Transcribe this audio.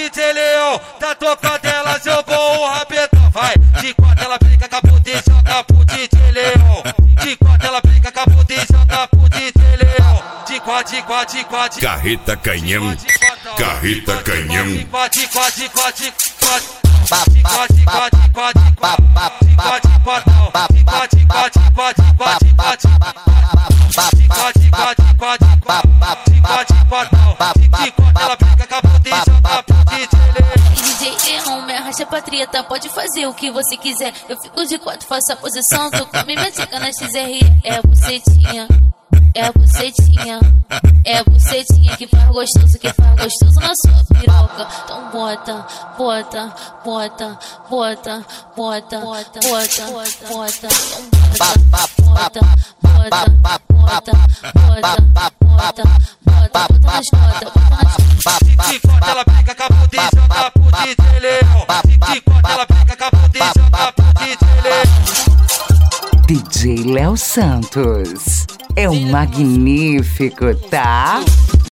DJ Leão, tá tocando ela, jogou o rabetão. Vai, de quatro ela brinca com a bunda e joga pro DJ Leão. De quatro ela brinca com a bunda e joga pro DJ Leão. De quatro, de quatro, de quatro. Carreta canhão, carreta canhão. De quatro, de quatro, de quatro, de quatro. DJ Leão, me arrasta pra treta, pode fazer o que você quiser. Eu fico de quatro, faço a posição, tu come minha tica na XR. É bucetinha, é bucetinha, é bucetinha que faz gostoso na sua piroca. Então bota, bota, bota, bota, bota, bota, bota, bota. Então bota, bota, bota, bota, bota, bota, bota, bota nas botas, bota nas botas. De quatro ela brinca com a bunda e joga pro DJ Leão. De quatro ela brinca com a bunda e joga pro DJ Leão. DJ Léo Santos é um magnífico, tá?